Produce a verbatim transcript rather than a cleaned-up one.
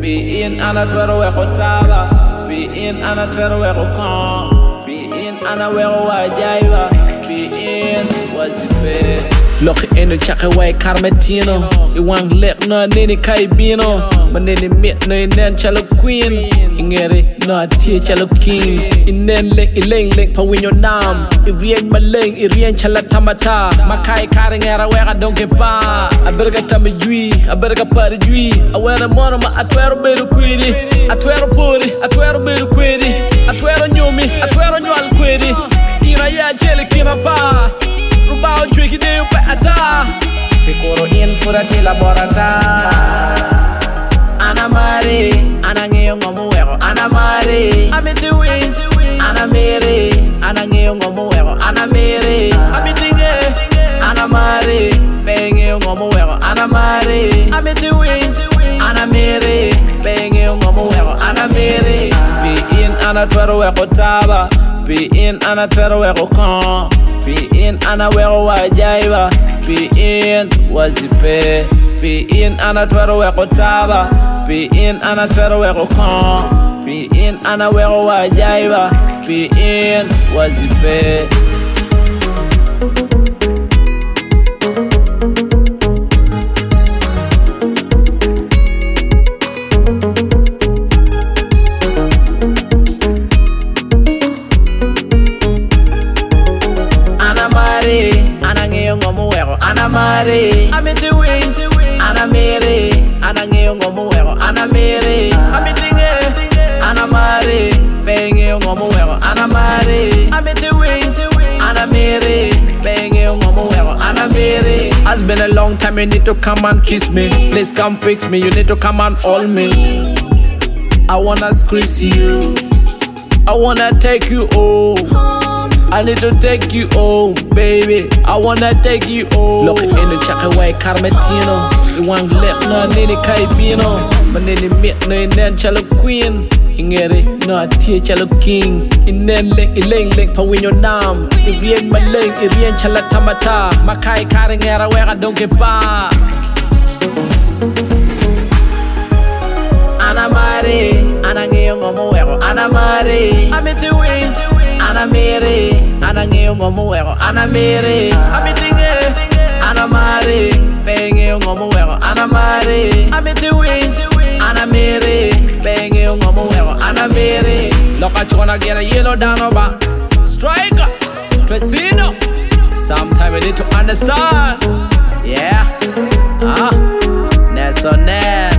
Be in ana twero we kotaba. Be in ana twero we kokon. Be in ana we wajaiba. Be in wazife. Look in the chaka way Carmetino. You want let no nini kaibino. Manini mit no in then chalo queen. Ingeri no tia chalo king. In then lick iling lick pa win your nam. Irian maling irian chala tamata. Makai karing era where I don't get pa. I better get tammy jui. I better get party jui. I wear a monoma at where a bit of quiddy. At where a puri. At where a bit of quiddy. At where a nyomi. At where a nyal quiddy. Ina ya jelly kina pa. Rubao tricky day better. Picoro in for a tila borata. Ana Mari, Ana Ngomuero, Ana Mari, I'm it to win, Ana Mary, Ana Ngomuero, Ana Mary, I'm it Ana Mari, paying Ngomuero, Ana Mari, I'm it to win, Ana Mary, paying Ngomuero, Ana Mary, be in Ana Twero Taba, be in Ana Twero Con. Be in ana wero wajaiba. Be in wazipe. Be in ana twero weko taba. Be in ana twero weko kon. Be in ana wero wajaiba. Be in wazipe. Ana Mari, I'm it to win, Ana Mary, Ana Ngomuero, Ana Mary, I'm it Ana Mari, paying Ngomuero, Ana Mari, I'm it to win, Ana Mary, paying Ngomuero, Ana Mary. Has been a long time, you need to come and kiss me. Please come fix me, you need to come and hold me. I wanna squeeze you, I wanna take you home. I need to take you home, baby. I wanna take you home. Look in the chaka way Carmetino. You want let no nini kaibino. Manini mit no in then chalo queen. Ingeri no tia chalo king. In then lick iling lick pa win your nam. Irian maling irian chala tamata. Makai karing era where I don't get pa. Ana Mari, Ana Ngomuero, Ana Mari, I'm it to win. Ana Mary, Ana Ngomuero, Ana Mary, I'm it Ana Mari, paying Ngomuero, Ana Mari, I'm it to win. Ana Mary, paying Ngomuero, Ana Mary. Look at you wanna get a yellow down over. Striker, Tresino. Sometime you need to understand. Yeah. Ah, Nelson.